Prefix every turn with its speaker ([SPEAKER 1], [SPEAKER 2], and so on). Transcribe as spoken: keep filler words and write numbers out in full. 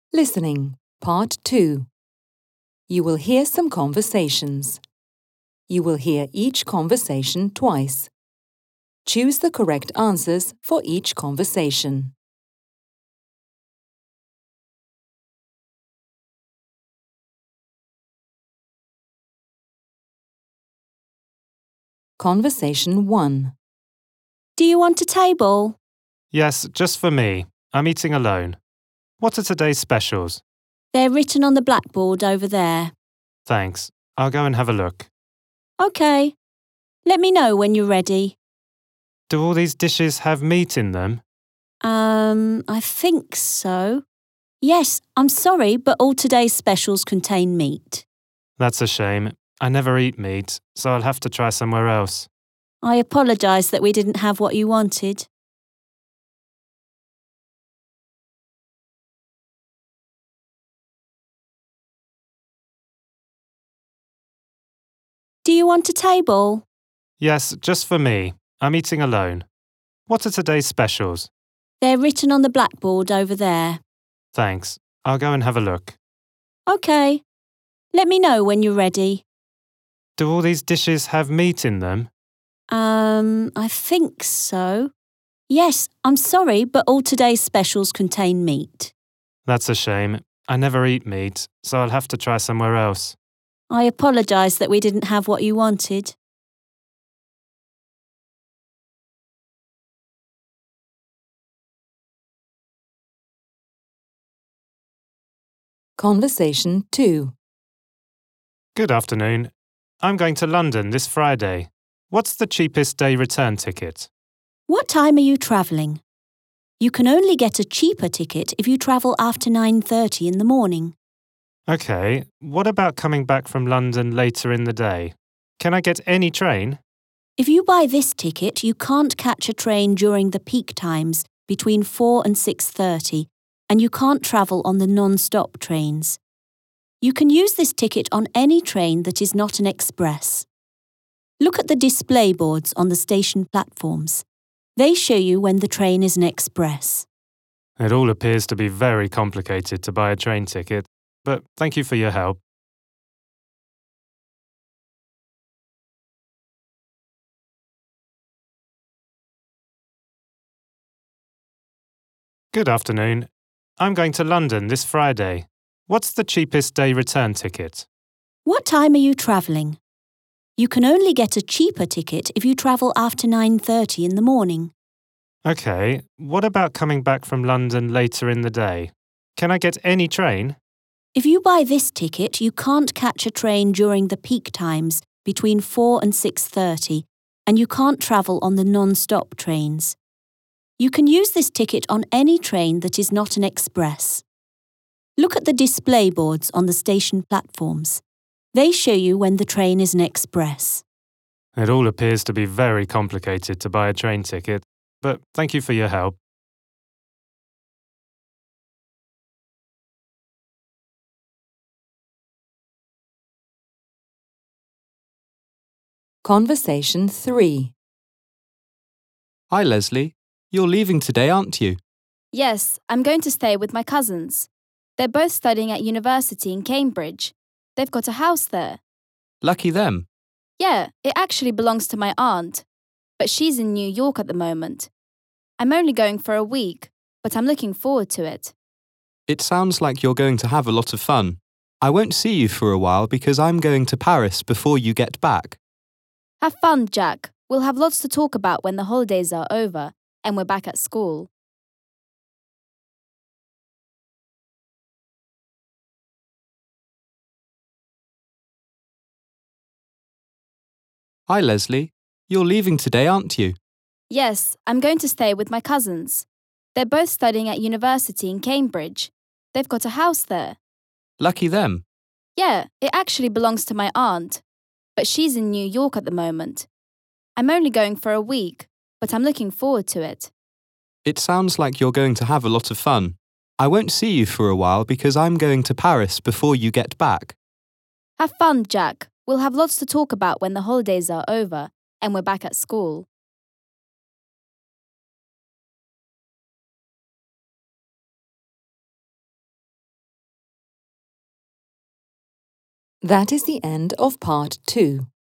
[SPEAKER 1] Listening, Part two. You will hear some conversations. You will hear each conversation twice. Choose the correct answers for each conversation. Conversation one.
[SPEAKER 2] Do you want a table?
[SPEAKER 3] Yes, just for me. I'm eating alone. What are today's specials?
[SPEAKER 2] They're written on the blackboard over there.
[SPEAKER 3] Thanks. I'll go and have a look.
[SPEAKER 2] OK. Let me know when you're ready.
[SPEAKER 3] Do all these dishes have meat in them?
[SPEAKER 2] Um, I think so. Yes, I'm sorry, but all today's specials contain meat.
[SPEAKER 3] That's a shame. I never eat meat, so I'll have to try somewhere else.
[SPEAKER 2] I apologise that we didn't have what you wanted. Do you want a table?
[SPEAKER 3] Yes, just for me. I'm eating alone. What are today's specials?
[SPEAKER 2] They're written on the blackboard over there.
[SPEAKER 3] Thanks. I'll go and have a look.
[SPEAKER 2] OK. Let me know when you're ready.
[SPEAKER 3] Do all these dishes have meat in them?
[SPEAKER 2] Um, I think so. Yes, I'm sorry, but all today's specials contain meat.
[SPEAKER 3] That's a shame. I never eat meat, so I'll have to try somewhere else.
[SPEAKER 2] I apologise that we didn't have what you wanted.
[SPEAKER 1] Conversation two.
[SPEAKER 3] Good afternoon. I'm going to London this Friday. What's the cheapest day return ticket?
[SPEAKER 2] What time are you travelling? You can only get a cheaper ticket if you travel after nine thirty in the morning.
[SPEAKER 3] OK, what about coming back from London later in the day? Can I get any train?
[SPEAKER 2] If you buy this ticket, you can't catch a train during the peak times between four and six thirty, and you can't travel on the non-stop trains. You can use this ticket on any train that is not an express. Look at the display boards on the station platforms. They show you when the train is an express.
[SPEAKER 3] It all appears to be very complicated to buy a train ticket, but thank you for your help. Good afternoon. I'm going to London this Friday. What's the cheapest day return ticket?
[SPEAKER 2] What time are you travelling? You can only get a cheaper ticket if you travel after nine thirty in the morning.
[SPEAKER 3] OK, what about coming back from London later in the day? Can I get any train?
[SPEAKER 2] If you buy this ticket, you can't catch a train during the peak times between four and six thirty, and you can't travel on the non-stop trains. You can use this ticket on any train that is not an express. Look at the display boards on the station platforms. They show you when the train is an express.
[SPEAKER 3] It all appears to be very complicated to buy a train ticket, but thank you for your help.
[SPEAKER 1] Conversation three.
[SPEAKER 4] Hi, Leslie. You're leaving today, aren't you?
[SPEAKER 5] Yes, I'm going to stay with my cousins. They're both studying at university in Cambridge. They've got a house there.
[SPEAKER 4] Lucky them.
[SPEAKER 5] Yeah, it actually belongs to my aunt, but she's in New York at the moment. I'm only going for a week, but I'm looking forward to it.
[SPEAKER 4] It sounds like you're going to have a lot of fun. I won't see you for a while because I'm going to Paris before you get back.
[SPEAKER 5] Have fun, Jack. We'll have lots to talk about when the holidays are over and we're back at school.
[SPEAKER 4] Hi, Leslie. You're leaving today, aren't you?
[SPEAKER 5] Yes, I'm going to stay with my cousins. They're both studying at university in Cambridge. They've got a house there.
[SPEAKER 4] Lucky them.
[SPEAKER 5] Yeah, it actually belongs to my aunt, but she's in New York at the moment. I'm only going for a week, but I'm looking forward to it.
[SPEAKER 4] It sounds like you're going to have a lot of fun. I won't see you for a while because I'm going to Paris before you get back.
[SPEAKER 5] Have fun, Jack. We'll have lots to talk about when the holidays are over and we're back at school.
[SPEAKER 1] That is the end of part two.